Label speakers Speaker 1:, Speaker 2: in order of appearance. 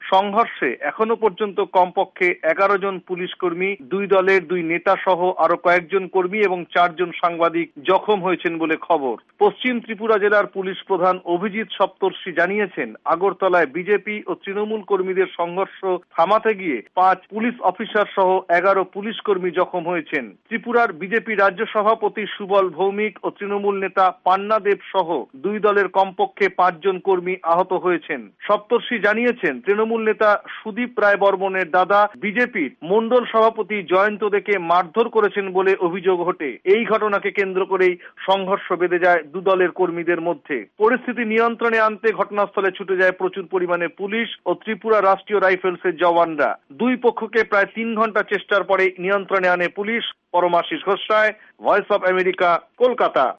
Speaker 1: সংঘর্ষে এখনো পর্যন্ত কমপক্ষে 11 জন পুলিশ কর্মী, 2 দলের 2 নেতা সহ আরো কয়েকজন কর্মী এবং 4 জন সাংবাদিক জখম হয়েছেন বলে খবর। পশ্চিম ত্রিপুরা জেলার পুলিশ প্রধান অভিজিৎ সপ্তর্ষি জানিয়েছেন, আগরতলায় বিজেপি ও তৃণমূল কর্মীদের সংঘর্ষ থামাতে গিয়ে 5 পুলিশ অফিসার সহ 11 পুলিশ কর্মী জখম হয়েছেন। ত্রিপুরার বিজেপি রাজ্য সভাপতি সুবল ভৌমিক ও তৃণমূল নেতা পান্না দেব সহ 2 দলের কমপক্ষে 5 জন কর্মী আহত হয়েছেন। সপ্তর্ষি জানিয়েছেন, তৃণমূল নেতা সুদীপ রায় বর্মনের দাদা বিজেপির মন্ডল সভাপতি জয়ন্ত দেকে মারধর করেছেন বলে অভিযোগ ওঠে। এই ঘটনাকে কেন্দ্র করেই সংঘর্ষ বেঁধে যায় 2 দলের কর্মীদের মধ্যে। পরিস্থিতি নিয়ন্ত্রণে আনতে ঘটনাস্থলে ছুটে যায় প্রচুর পরিমাণে পুলিশ ও ত্রিপুরা রাষ্ট্রীয় রাইফেলসের জওয়ানরা। 2 পক্ষকে প্রায় 3 ঘন্টা চেষ্টার পরে নিয়ন্ত্রণে আনে পুলিশ। Paramashis Ghosh, voice of America, Kolkata.